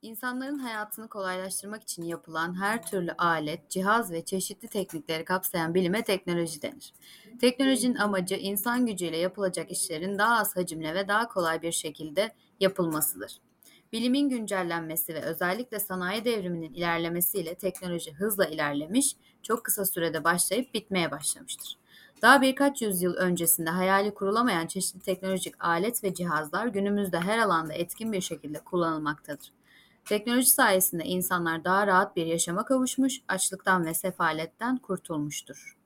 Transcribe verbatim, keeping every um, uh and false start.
İnsanların hayatını kolaylaştırmak için yapılan her türlü alet, cihaz ve çeşitli teknikleri kapsayan bilime teknoloji denir. Teknolojinin amacı insan gücüyle yapılacak işlerin daha az hacimle ve daha kolay bir şekilde yapılmasıdır. Bilimin güncellenmesi ve özellikle sanayi devriminin ilerlemesiyle teknoloji hızla ilerlemiş, çok kısa sürede başlayıp bitmeye başlamıştır. Daha birkaç yüzyıl öncesinde hayali kurulamayan çeşitli teknolojik alet ve cihazlar günümüzde her alanda etkin bir şekilde kullanılmaktadır. Teknoloji sayesinde insanlar daha rahat bir yaşama kavuşmuş, açlıktan ve sefaletten kurtulmuştur.